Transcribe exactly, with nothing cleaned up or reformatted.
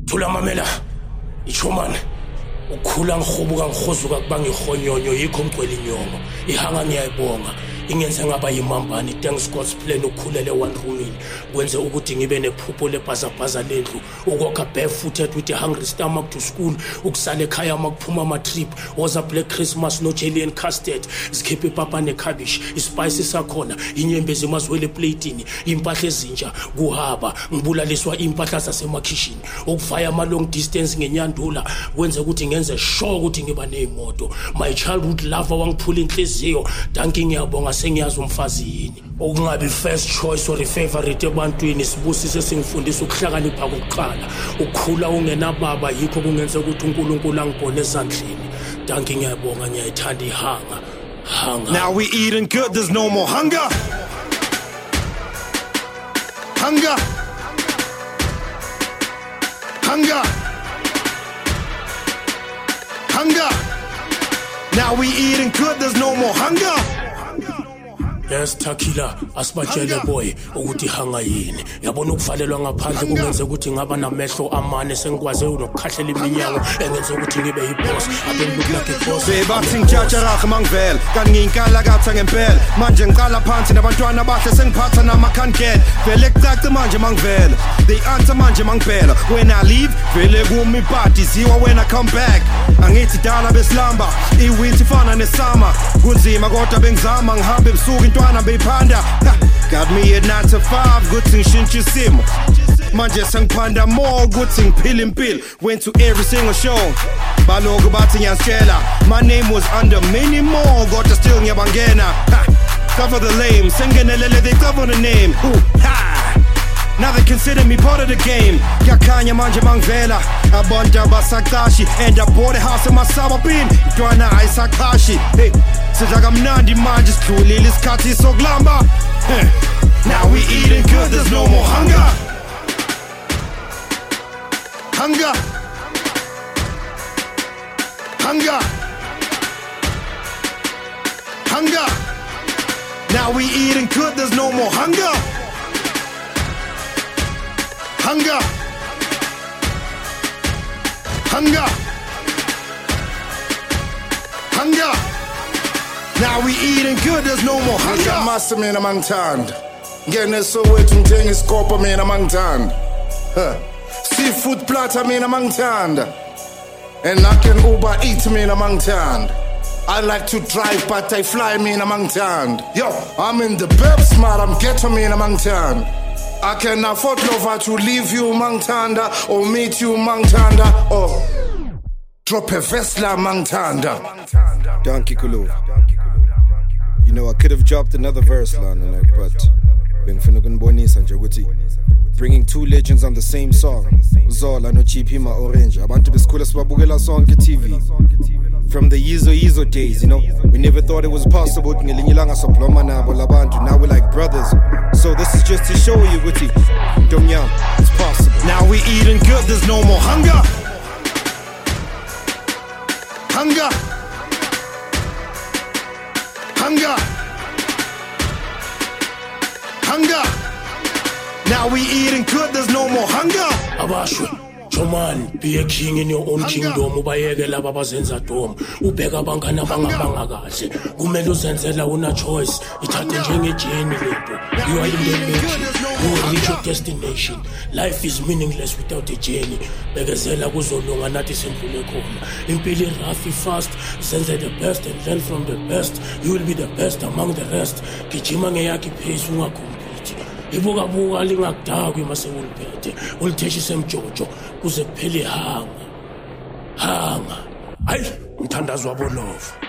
Thula mamela ichomane ukhula ngihubuka ngihozuka kubanga ihonyonyo yikho ngcwele inyongo ihanga ngiyayibonga ingenze ngaba yimambani thanks God's plan ukhulele one roomini kwenze ukuthi ngibe nephupho lebhazabhaza lendlu ukokha barefooted with a hungry stomach to school ukusala ekhaya makuphuma ama trip was a black Christmas no jelly and custard sikhiphe papa necabbage ispice sakhona inyembezi emazwele platini impahla ezintsha kuhaba ngibulaliswa impahla zasemakhishini ukufaya ama long distance ngenyandula kwenze ukuthi ngenze sure ukuthi ngiba neimoto my childhood lover wangiphula inhliziyo danki ngiyabonga sengiyazi umfazi yini okungabi first choice or favorite ebantwini sibusise singifundisa ukuhlakanipha kokuqala ukukhula ungenababa yikho kungenza ukuthi uNkulunkulu angibone esandleni danki ngiyabonga ngiyayithanda ihanga hanga. Now we eating good, there's no more hunger hunger hunger hunger. Now we eating good, there's no more hunger. Yes Takila asibajele boy ukuthi hanga yini yabona ukuvalelwa ngaphandle kungenze ukuthi ngaba namehlo amane sengikwaze nokukhahlela iminyango engenze ukuthi ngibe yiboss abengilook like a boss bebathi ngijaja rakhe mangivela kanti ngiyinkala katha ngempela manje ngiqala phansi nabantwana bahle sengiphatha namakhankela vele kucace manje mangivela they answer manje mangivela when I leave vele kumi party ziwa when I come back angithi dala besilamba iwinter fana nesama kunzima kodwa bengizama ngihambe ebusuku intwana beyiphanda got me at nine to five good thing shintsha isimo manje sengiphanda more good thing pill and pill went to every single show baloku bathi ngiyasitshela my name was under many more kodwa still ngiyabangena cover the lame sengenelele they cover the name ooh ha now they consider me part of the game yakhanya manje mangivela abantu abasaqashi and I bought a house in Masaba bin intwana ayisaqashi hey sidla kamnandi manje sidlulile isikhathi sokulamba now we eating good there's no more hunger hunger hunger hunger now we eating good there's no more hunger hunger hunger hunger now we eating good there's no more hunger master mina mangithanda ngene Soweto ngithenga iskopa mina mangithanda seafood platter mina mangithanda and I can Uber eat mina mangithanda I like to drive but I fly mina mangithanda yo I'm in the burbs smart I'm ghetto mina mangithanda I can afford lover to leave you mangithanda or meet you mangithanda or drop a Vesla mangithanda. Donkey Kulu. You know I could have dropped another verse Lana like but bengifuna ukunibonisa nje ukuthi bringing two legends on the same song Zola no G P ma Orange abantu besikhula sibabukela sonke T V from the Yizo Yizo days you know we never thought it was possible ngelinye ilanga sobloma nabo labantu now we're like brothers so this is just to show you ukuthi ntomnyama it's possible now we eating good there's no more hunger hunger hunger hunger now we eating good there's no more hunger abashwe Choman be a king in your own kingdom ubayeke laba bazenza dom ubheka abangana bangabanga kahle kumele uzenzela una choice ithathe njenge journey lento you are in the mission you will reach your destination life is meaningless without a journey bekezela kuzolunga nathi sendlule khona impilo rough fast senze the best and learn from the best you will be the best among the rest gijima ngeyakhe pace ungakompete ibuka buka lingakudakwi mase uliphethe ulitheshise emjojo kuze kuphele hanga hanga hayi umthandazwa bolova